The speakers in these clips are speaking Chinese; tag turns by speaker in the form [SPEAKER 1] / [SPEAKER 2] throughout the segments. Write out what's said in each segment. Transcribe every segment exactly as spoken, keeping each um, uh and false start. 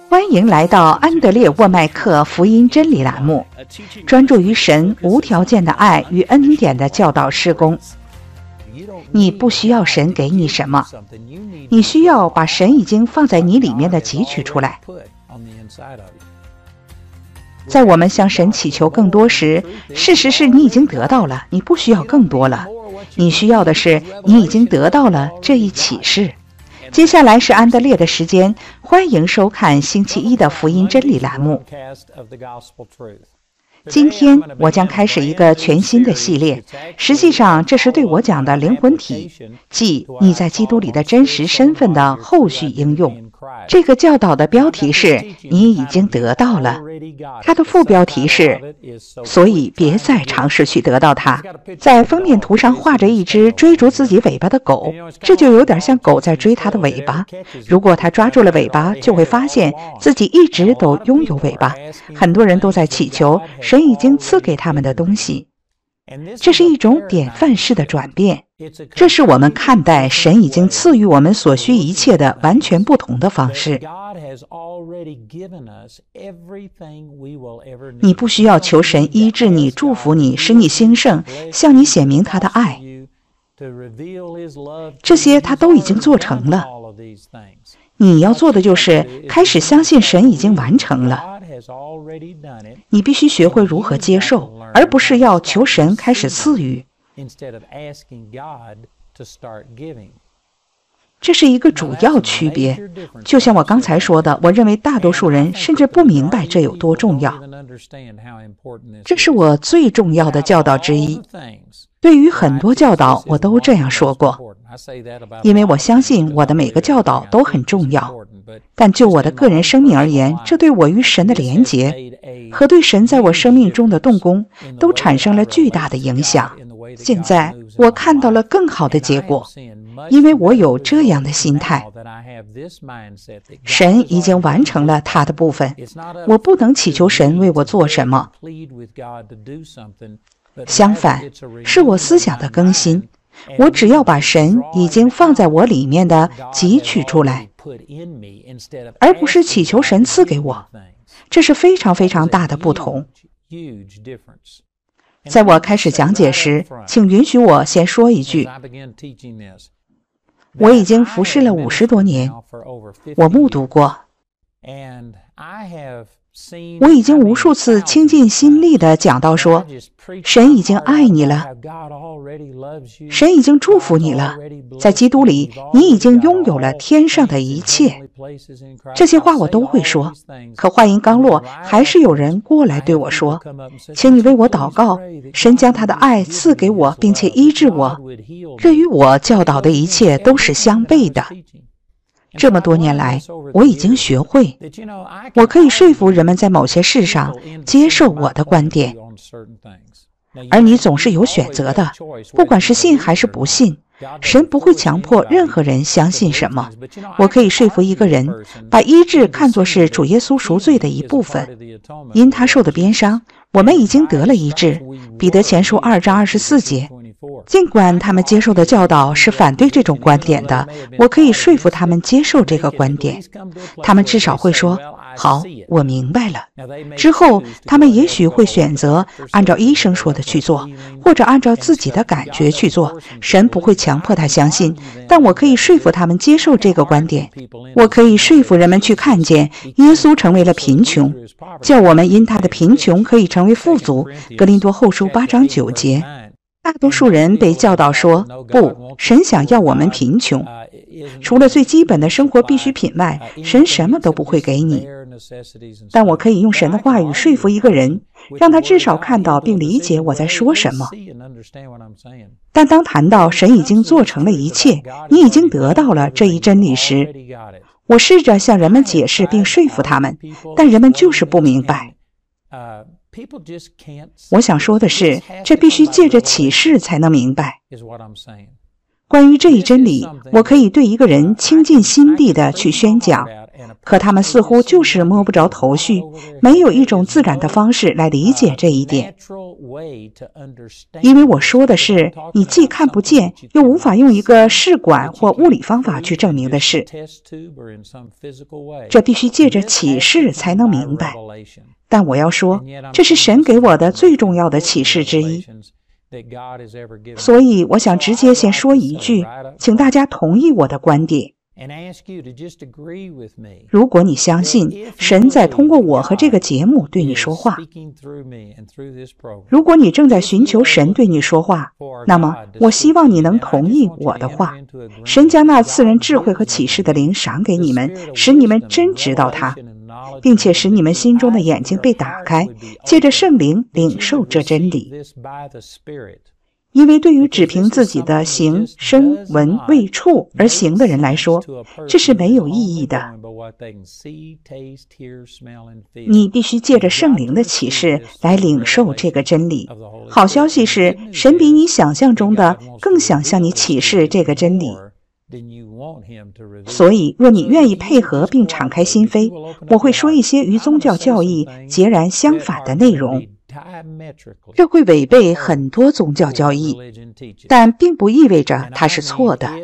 [SPEAKER 1] 欢迎来到安德烈沃麦克福音真理栏目，专注于神无条件的爱与恩典的教导事工。你不需要神给你什么，你需要把神已经放在你里面的汲取出来。在我们向神祈求更多时，事实是你已经得到了，你不需要更多了。你需要的是你已经得到了这一启示。接下来是安德烈的时间，欢迎收看星期一的福音真理栏目。今天我将开始一个全新的系列，实际上这是对我讲的灵魂体，即你在基督里的真实身份的后续应用。这个教导的标题是你已经得到了，它的副标题是所以别再尝试去得到它。在封面图上画着一只追逐自己尾巴的狗，这就有点像狗在追它的尾巴。如果它抓住了尾巴，就会发现自己一直都拥有尾巴。很多人都在祈求神已经赐给他们的东西，这是一种典范式的转变。这是我们看待神已经赐予我们所需一切的完全不同的方式。你不需要求神医治你、祝福你、使你兴盛、向你显明他的爱，这些他都已经做成了。你要做的就是开始相信神已经完成了。你必须学会如何接受，而不是要求神开始赐予。这是一个主要区别。就像我刚才说的，我认为大多数人甚至不明白这有多重要。这是我最重要的教导之一。对于很多教导，我都这样说过，因为我相信我的每个教导都很重要。但就我的个人生命而言，这对我与神的连结和对神在我生命中的动工都产生了巨大的影响。现在我看到了更好的结果，因为我有这样的心态：神已经完成了他的部分，我不能祈求神为我做什么。相反，是我思想的更新，我只要把神已经放在我里面的汲取出来，而不是祈求神赐给我。这是非常非常大的不同。在我开始讲解时，请允许我先说一句，我已经服侍了五十多年，我目睹过，我已经无数次倾尽心力地讲到说，神已经爱你了，神已经祝福你了，在基督里你已经拥有了天上的一切。这些话我都会说，可话音刚落，还是有人过来对我说，请你为我祷告，神将他的爱赐给我，并且医治我。这与我教导的一切都是相悖的。这么多年来，我已经学会，我可以说服人们在某些事上接受我的观点，而你总是有选择的，不管是信还是不信。神不会强迫任何人相信什么。我可以说服一个人，把医治看作是主耶稣赎罪的一部分。因他受的鞭伤，我们已经得了医治。彼得前书二章二十四节。尽管他们接受的教导是反对这种观点的，我可以说服他们接受这个观点。他们至少会说，好，我明白了。之后他们也许会选择按照医生说的去做，或者按照自己的感觉去做。神不会强迫他相信，但我可以说服他们接受这个观点。我可以说服人们去看见耶稣成为了贫穷，叫我们因他的贫穷可以成为富足。哥林多后书八章九节。大多数人被教导说，不，神想要我们贫穷，除了最基本的生活必需品外，神什么都不会给你。但我可以用神的话语说服一个人，让他至少看到并理解我在说什么。但当谈到神已经做成了一切，你已经得到了这一真理时，我试着向人们解释并说服他们，但人们就是不明白。我想说的是，这必须借着启示才能明白。关于这一真理，我可以对一个人倾尽心地地去宣讲， 可他们似乎就是摸不着头绪，没有一种自然的方式来理解这一点。因为我说的是你既看不见，又无法用一个试管或物理方法去证明的事，这必须借着启示才能明白。但我要说，这是神给我的最重要的启示之一。所以我想直接先说一句，请大家同意我的观点。如果你相信神在通过我和这个节目对你说话，如果你正在寻求神对你说话，那么我希望你能同意我的话。神将那赐人智慧和启示的灵赏给你们，使你们真知道他，并且使你们心中的眼睛被打开，借着圣灵领受这真理。因为对于只凭自己的形、声、闻、味、触而行的人来说，这是没有意义的。你必须借着圣灵的启示来领受这个真理。好消息是，神比你想象中的更想向你启示这个真理。所以，若你愿意配合并敞开心扉，我会说一些与宗教教义截然相反的内容。这会违背很多宗教教义，但并不意味着它是错的。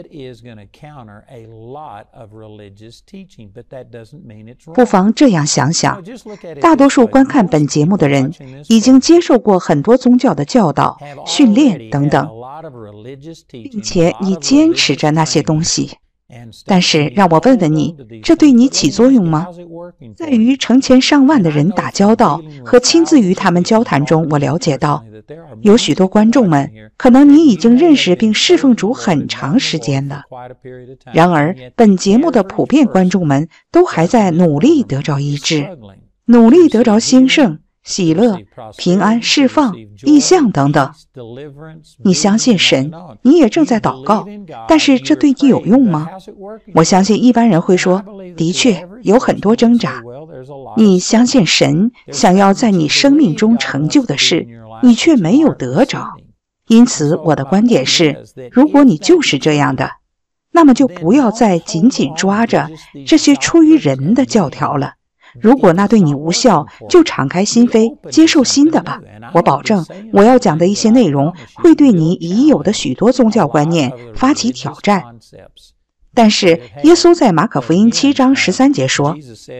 [SPEAKER 1] 不妨这样想想，大多数观看本节目的人已经接受过很多宗教的教导、训练等等，并且你坚持着那些东西。但是让我问问你，这对你起作用吗？在与成千上万的人打交道和亲自与他们交谈中，我了解到，有许多观众们，可能你已经认识并侍奉主很长时间了。然而，本节目的普遍观众们都还在努力得着医治，努力得着兴盛、喜乐、平安、释放、异象等等。你相信神，你也正在祷告，但是这对你有用吗？我相信一般人会说，的确有很多挣扎。你相信神想要在你生命中成就的事，你却没有得着。因此我的观点是，如果你就是这样的，那么就不要再紧紧抓着这些出于人的教条了。如果那对你无效，就敞开心扉，接受新的吧。我保证，我要讲的一些内容会对你已有的许多宗教观念发起挑战。但是耶稣在马可福音七章十三节说，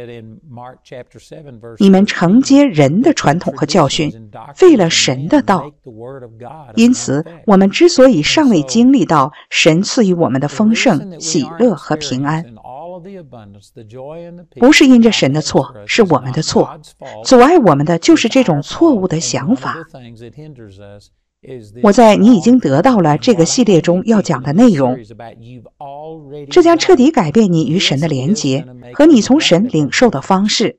[SPEAKER 1] 你们承接人的传统和教训，废了神的道。因此我们之所以尚未经历到神赐予我们的丰盛、喜乐和平安，不是因着神的错，是我们的错。阻碍我们的就是这种错误的想法。我在你已经得到了这个系列中要讲的内容，这将彻底改变你与神的连结和你从神领受的方式。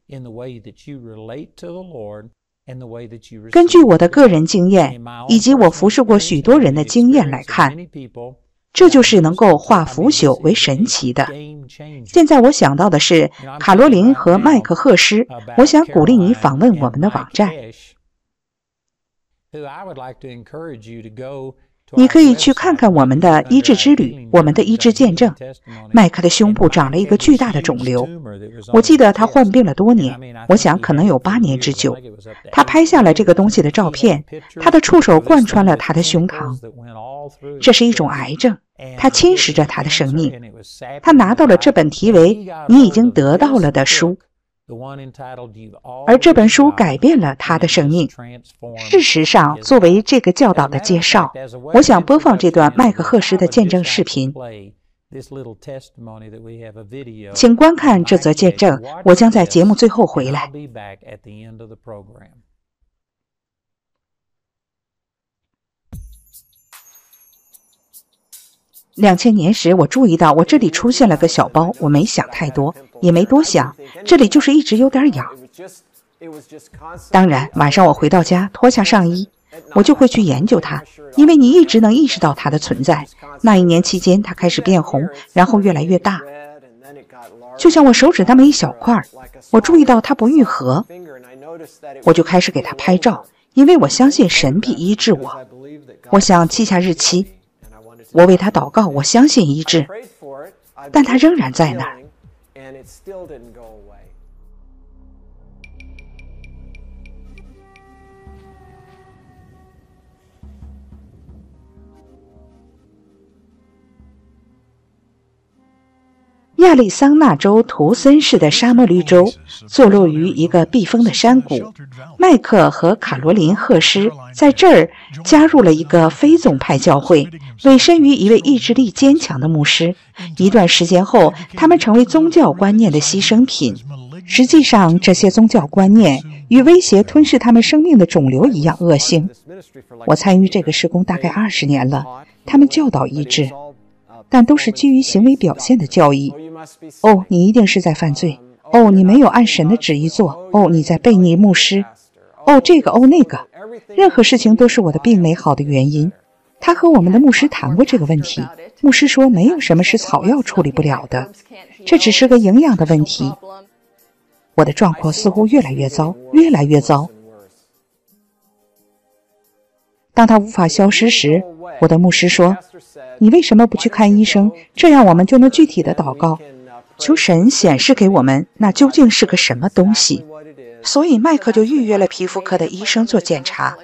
[SPEAKER 1] 根据我的个人经验以及我服侍过许多人的经验来看，这就是能够化腐朽为神奇的。现在我想到的是卡罗琳和麦克赫斯，我想鼓励你访问我们的网站。你可以去看看我们的医治之旅，我们的医治见证。麦克的胸部长了一个巨大的肿瘤，我记得他患病了多年，我想可能有八年之久。他拍下了这个东西的照片，他的触手贯穿了他的胸膛。这是一种癌症，它侵蚀着他的生命。他拿到了这本题为《你已经得到了》的书，而这本书改变了他的生命。事实上，作为这个教导的介绍，我想播放这段麦克赫斯的见证视频。请观看这则见证，我将在节目最后回来。两千年时，我注意到我这里出现了个小包，我没想太多，也没多想，这里就是一直有点痒。当然，晚上我回到家，脱下上衣，我就会去研究它，因为你一直能意识到它的存在。那一年期间，它开始变红，然后越来越大，就像我手指那么一小块。我注意到它不愈合，我就开始给它拍照，因为我相信神必医治我。我想记下日期，我为他祷告，我相信医治，但他仍然在那儿。 亚利桑那州图森市的沙漠绿洲坐落于一个避风的山谷。麦克和卡罗琳·赫施在这儿加入了一个非宗派教会，委身于一位意志力坚强的牧师。一段时间后，他们成为宗教观念的牺牲品。实际上，这些宗教观念与威胁吞噬他们生命的肿瘤一样恶性。我参与这个事工大概二十年了，他们教导医治，但都是基于行为表现的教义。哦，你一定是在犯罪。哦，你没有按神的旨意做。哦，你在背逆牧师。哦，这个，哦，那个，任何事情都是我的病没好的原因。他和我们的牧师谈过这个问题，牧师说没有什么是草药处理不了的，这只是个营养的问题。我的状况似乎越来越糟，越来越糟。当他无法消失时，我的牧师说，你为什么不去看医生？这样我们就能具体的祷告，求神显示给我们那究竟是个什么东西。所以麦克就预约了皮肤科的医生做检查。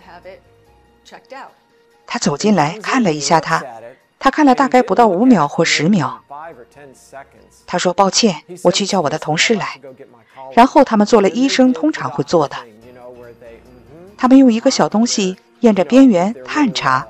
[SPEAKER 1] 他走进来看了一下他，他看了大概不到五秒或十秒。他说，抱歉，我去叫我的同事来。然后他们做了医生通常会做的，他们用一个小东西沿着边缘探查。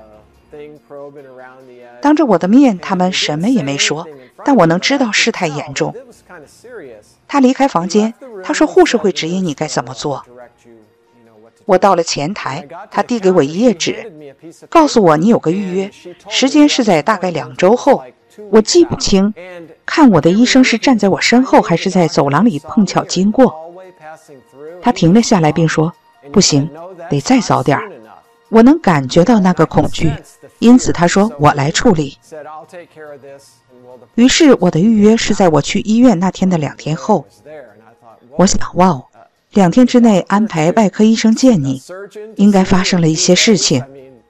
[SPEAKER 1] 当着我的面，他们什么也没说，但我能知道事态严重。他离开房间，他说护士会指引你该怎么做。我到了前台，他递给我一页纸，告诉我你有个预约，时间是在大概两周后。我记不清，看我的医生是站在我身后还是在走廊里碰巧经过。他停了下来并说，不行，得再早点。我能感觉到那个恐惧，因此他说我来处理。于是我的预约是在我去医院那天的两天后。我想，哇哦，两天之内安排外科医生见你，应该发生了一些事情。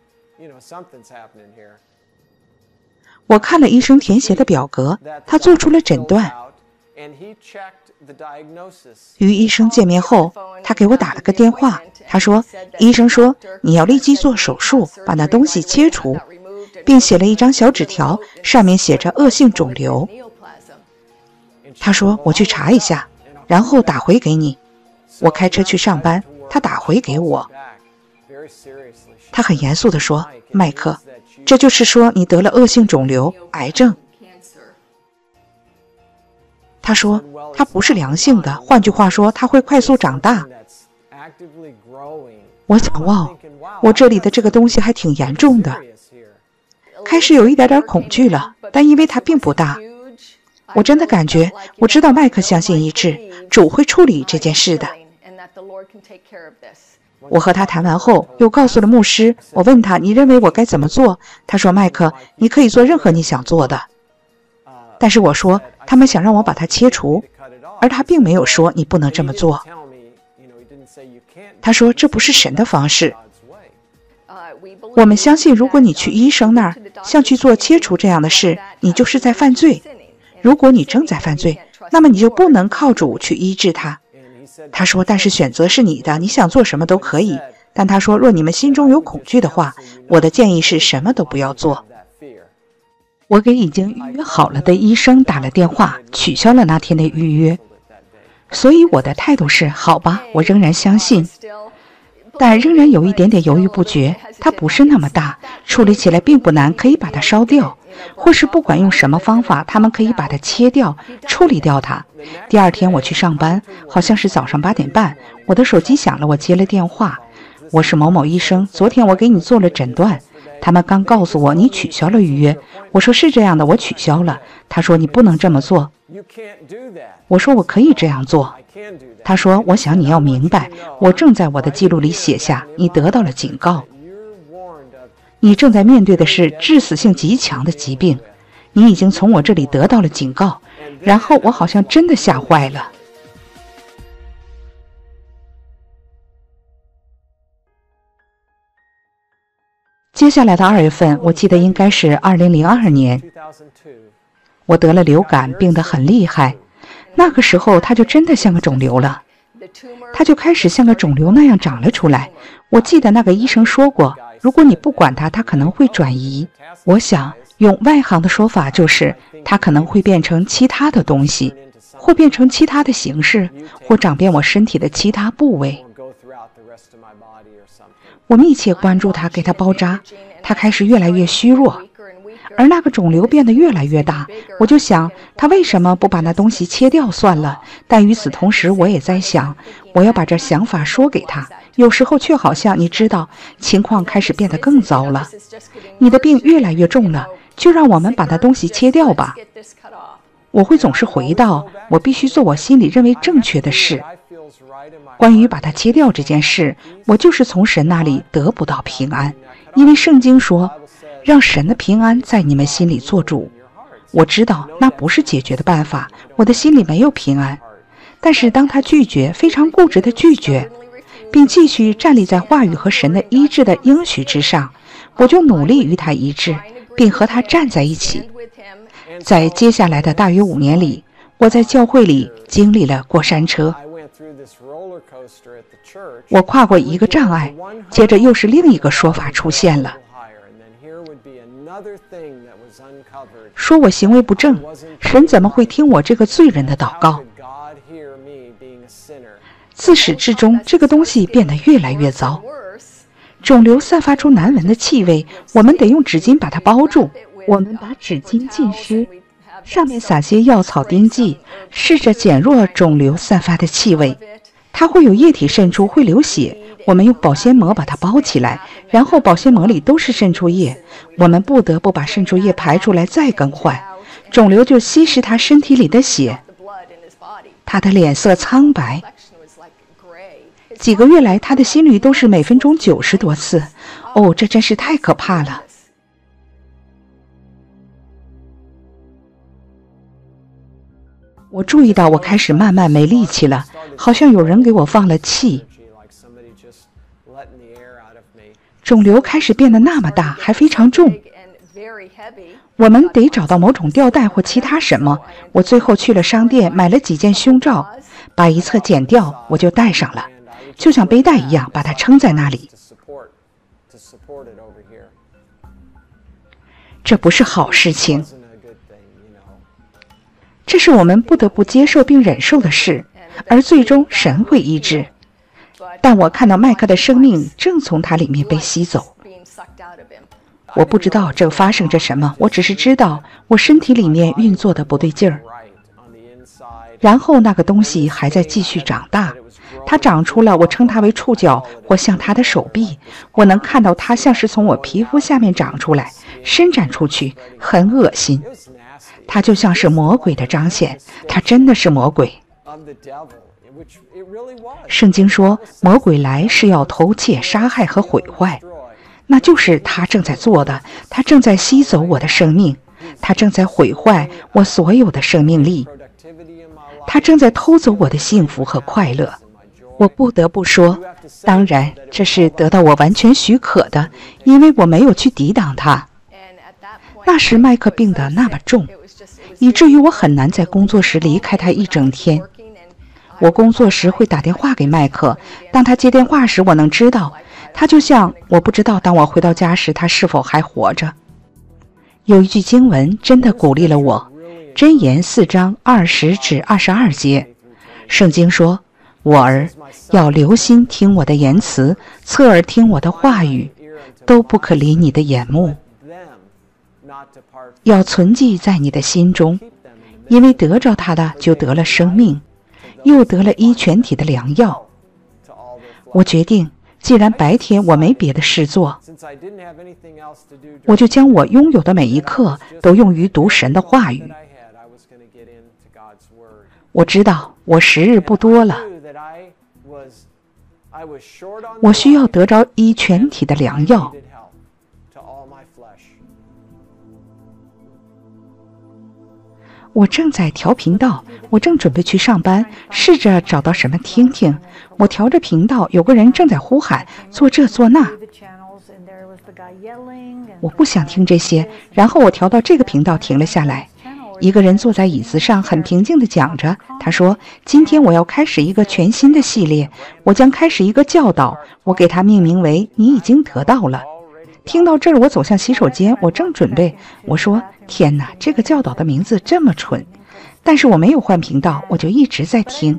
[SPEAKER 1] 我看了医生填写的表格，他做出了诊断。与医生见面后，他给我打了个电话，他说，医生说你要立即做手术，把那东西切除，并写了一张小纸条，上面写着恶性肿瘤。他说，我去查一下，然后打回给你。我开车去上班，他打回给我。他很严肃地说，麦克，这就是说你得了恶性肿瘤，癌症。他说，它不是良性的，换句话说，它会快速长大。我想，哇，我这里的这个东西还挺严重的。开始有一点点恐惧了，但因为它并不大，我真的感觉，我知道麦克相信医治，主会处理这件事的。我和他谈完后，又告诉了牧师，我问他，你认为我该怎么做？他说，麦克，你可以做任何你想做的。但是我说，他们想让我把它切除，而他并没有说你不能这么做。他说，这不是神的方式。我们相信，如果你去医生那儿，像去做切除这样的事，你就是在犯罪。如果你正在犯罪，那么你就不能靠主去医治他。他说，但是选择是你的，你想做什么都可以。但他说，若你们心中有恐惧的话，我的建议是什么都不要做。我给已经预约好了的医生打了电话，取消了那天的预约。所以我的态度是，好吧，我仍然相信，但仍然有一点点犹豫不决。它不是那么大，处理起来并不难，可以把它烧掉，或是不管用什么方法，他们可以把它切掉，处理掉它。第二天我去上班，好像是早上八点半，我的手机响了，我接了电话，我是某某医生，昨天我给你做了诊断，他们刚告诉我你取消了预约。我说是这样的，我取消了。他说你不能这么做。我说我可以这样做。他说我想你要明白，我正在我的记录里写下，你得到了警告，你正在面对的是致死性极强的疾病，你已经从我这里得到了警告。然后我好像真的吓坏了。接下来的二月份，我记得应该是二零零二年，我得了流感，病得很厉害。 那个时候它就真的像个肿瘤了，它就开始像个肿瘤那样长了出来。我记得那个医生说过，如果你不管它，它可能会转移。我想用外行的说法就是，它可能会变成其他的东西，或变成其他的形式，或长遍我身体的其他部位。我密切关注它，给它包扎，它开始越来越虚弱，而那个肿瘤变得越来越大。我就想，他为什么不把那东西切掉算了？但与此同时，我也在想，我要把这想法说给他。有时候却好像，你知道，情况开始变得更糟了，你的病越来越重了，就让我们把那东西切掉吧。我会总是回到，我必须做我心里认为正确的事。关于把它切掉这件事，我就是从神那里得不到平安，因为圣经说，让神的平安在你们心里做主。我知道那不是解决的办法，我的心里没有平安。但是当他拒绝，非常固执的拒绝，并继续站立在话语和神的医治的应许之上，我就努力与他一致，并和他站在一起。在接下来的大约五年里，我在教会里经历了过山车。我跨过一个障碍，接着又是另一个说法出现了，说我行为不正，神怎么会听我这个罪人的祷告？自始至终，这个东西变得越来越糟。肿瘤散发出难闻的气味，我们得用纸巾把它包住。我们把纸巾浸湿，上面撒些药草丁剂，试着减弱肿瘤散发的气味。它会有液体渗出，会流血。我们用保鲜膜把它包起来，然后保鲜膜里都是渗出液，我们不得不把渗出液排出来再更换。肿瘤就吸食他身体里的血，他的脸色苍白。几个月来，他的心率都是每分钟九十多次。哦，这真是太可怕了。我注意到我开始慢慢没力气了，好像有人给我放了气。肿瘤开始变得那么大，还非常重。我们得找到某种吊带或其他什么。我最后去了商店，买了几件胸罩，把一侧剪掉，我就戴上了，就像背带一样，把它撑在那里。这不是好事情。这是我们不得不接受并忍受的事，而最终神会医治。但我看到麦克的生命正从他里面被吸走。我不知道这发生着什么，我只是知道我身体里面运作的不对劲儿。然后那个东西还在继续长大，它长出了，我称它为触角，或像它的手臂。我能看到它像是从我皮肤下面长出来，伸展出去，很恶心。它就像是魔鬼的彰显，它真的是魔鬼。圣经说，魔鬼来是要偷窃、杀害和毁坏，那就是他正在做的。他正在吸走我的生命，他正在毁坏我所有的生命力，他正在偷走我的幸福和快乐。我不得不说，当然这是得到我完全许可的，因为我没有去抵挡他。那时麦克病得那么重，以至于我很难在工作时离开他一整天。我工作时会打电话给麦克，当他接电话时，我能知道他就像我不知道当我回到家时他是否还活着。有一句经文真的鼓励了我，箴言四章二十至二十二节，圣经说，我儿要留心听我的言辞，侧耳听我的话语，都不可离你的眼目，要存记在你的心中，因为得着它的就得了生命，又得了医全体的良药。我决定，既然白天我没别的事做，我就将我拥有的每一刻都用于读神的话语。我知道我时日不多了，我需要得着医全体的良药。我正在调频道，我正准备去上班，试着找到什么听听。我调着频道，有个人正在呼喊，做这做那。我不想听这些，然后我调到这个频道停了下来。 一个人坐在椅子上很平静地讲着，他说，今天我要开始一个全新的系列，我将开始一个教导，我给它命名为你已经得到了。听到这儿，我走向洗手间，我正准备，我说，天哪，这个教导的名字这么蠢。但是我没有换频道，我就一直在听。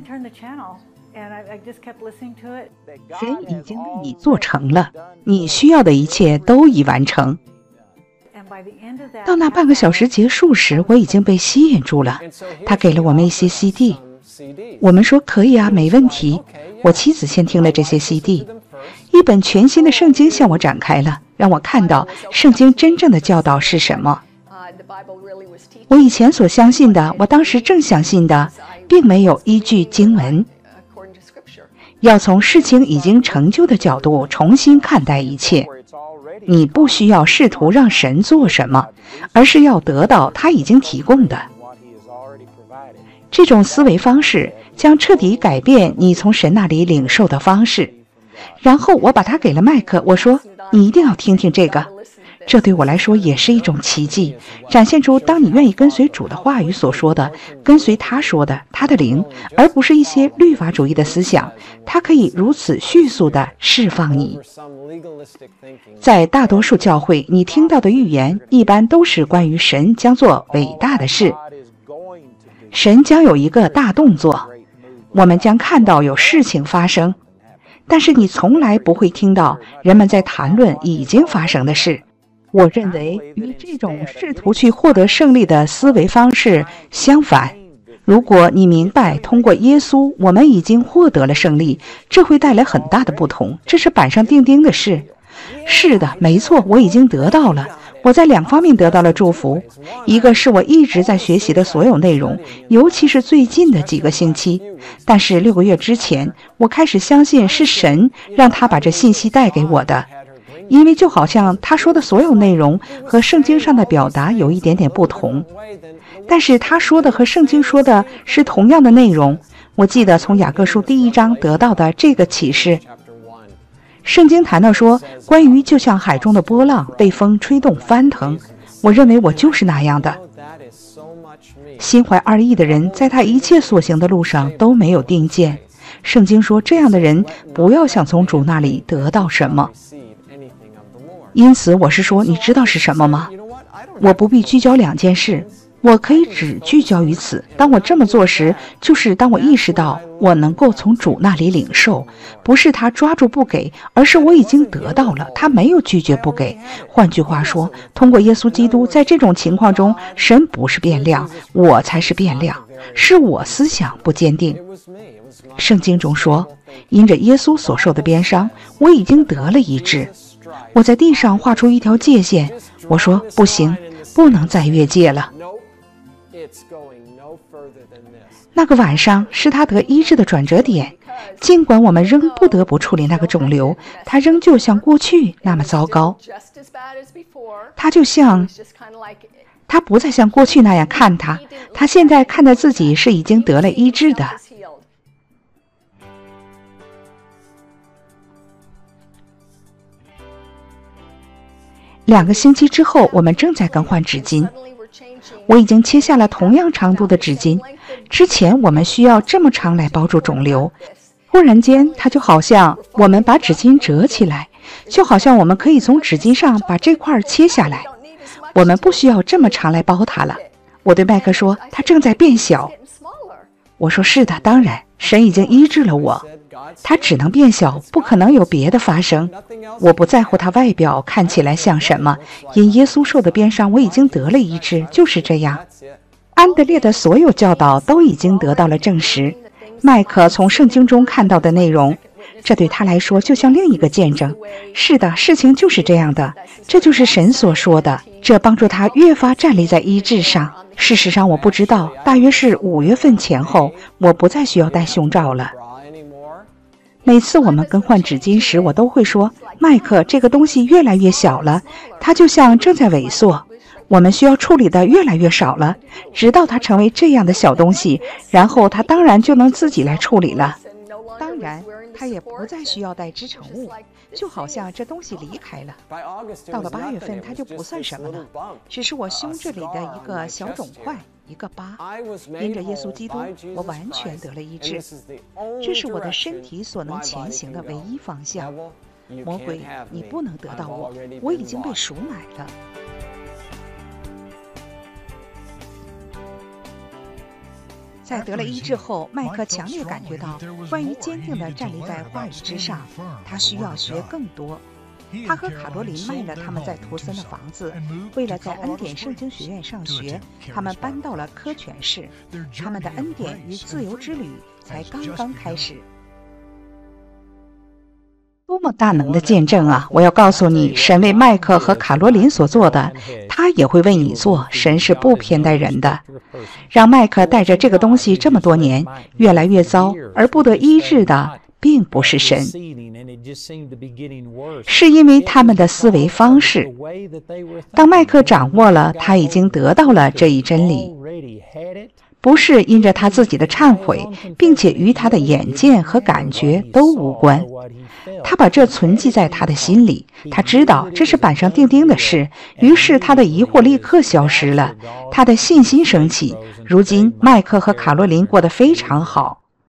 [SPEAKER 1] 神已经为你做成了，你需要的一切都已完成。到那半个小时结束时，我已经被吸引住了。他给了我们一些 C D， 我们说可以啊，没问题。我妻子先听了这些 C D， 一本全新的圣经向我展开了，让我看到圣经真正的教导是什么。我以前所相信的，我当时正相信的，并没有依据经文。要从事情已经成就的角度重新看待一切。你不需要试图让神做什么，而是要得到他已经提供的。这种思维方式将彻底改变你从神那里领受的方式。然后我把它给了麦克，我说，你一定要听听这个。这对我来说也是一种奇迹，展现出当你愿意跟随主的话语所说的，跟随他说的，他的灵，而不是一些律法主义的思想，他可以如此迅速地释放你。在大多数教会，你听到的预言一般都是关于神将做伟大的事，神将有一个大动作，我们将看到有事情发生，但是你从来不会听到人们在谈论已经发生的事。我认为与这种试图去获得胜利的思维方式相反，如果你明白通过耶稣我们已经获得了胜利，这会带来很大的不同，这是板上钉钉的事。是的，没错，我已经得到了，我在两方面得到了祝福。一个是我一直在学习的所有内容，尤其是最近的几个星期，但是六个月之前我开始相信是神让他把这信息带给我的，因为就好像他说的所有内容和圣经上的表达有一点点不同，但是他说的和圣经说的是同样的内容。我记得从雅各书第一章得到的这个启示，圣经谈到说，关于就像海中的波浪被风吹动翻腾，我认为我就是那样的。心怀二意的人在他一切所行的路上都没有定见，圣经说这样的人不要想从主那里得到什么。因此我是说，你知道是什么吗？我不必聚焦两件事，我可以只聚焦于此。当我这么做时，就是当我意识到我能够从主那里领受，不是他抓住不给，而是我已经得到了，他没有拒绝不给。换句话说，通过耶稣基督，在这种情况中，神不是变量，我才是变量，是我思想不坚定。圣经中说，因着耶稣所受的鞭伤，我已经得了医治。我在地上画出一条界限，我说不行，不能再越界了。那个晚上是他得医治的转折点，尽管我们仍不得不处理那个肿瘤，它仍旧像过去那么糟糕。他就像他不再像过去那样看他，他现在看待自己是已经得了医治的。两个星期之后，我们正在更换纸巾。我已经切下了同样长度的纸巾，之前我们需要这么长来包住肿瘤。忽然间，它就好像我们把纸巾折起来，就好像我们可以从纸巾上把这块切下来。我们不需要这么长来包它了。我对麦克说，它正在变小。我说是的，当然，神已经医治了我。它只能变小，不可能有别的发生。我不在乎它外表看起来像什么，因耶稣受的鞭伤，我已经得了医治，就是这样。安德烈的所有教导都已经得到了证实。麦克从圣经中看到的内容，这对他来说就像另一个见证。是的，事情就是这样的，这就是神所说的，这帮助他越发站立在医治上。事实上我不知道，大约是五月份前后，我不再需要戴胸罩了。每次我们更换纸巾时，我都会说，麦克，这个东西越来越小了，它就像正在萎缩，我们需要处理的越来越少了，直到它成为这样的小东西，然后它当然就能自己来处理了。当然他也不再需要带支撑物，就好像这东西离开了。到了八月份，它就不算什么了，只是我胸这里的一个小肿块，一个疤。因着耶稣基督，我完全得了医治。这是我的身体所能前行的唯一方向。魔鬼，你不能得到我，我已经被赎买了。在得了医治后，麦克强烈感觉到，关于坚定地站立在话语之上，他需要学更多。他和卡罗琳卖了他们在图森的房子，为了在恩典圣经学院上学，他们搬到了科泉市。他们的恩典与自由之旅才刚刚开始。多么大能的见证啊！我要告诉你，神为麦克和卡罗琳所做的，他也会为你做。神是不偏待人的。让麦克带着这个东西这么多年，越来越糟，而不得医治的并不是神，是因为他们的思维方式。当麦克掌握了，他已经得到了这一真理，不是因着他自己的忏悔，并且与他的眼见和感觉都无关。他把这存记在他的心里，他知道这是板上钉钉的事，于是他的疑惑立刻消失了，他的信心升起。如今麦克和卡罗琳过得非常好。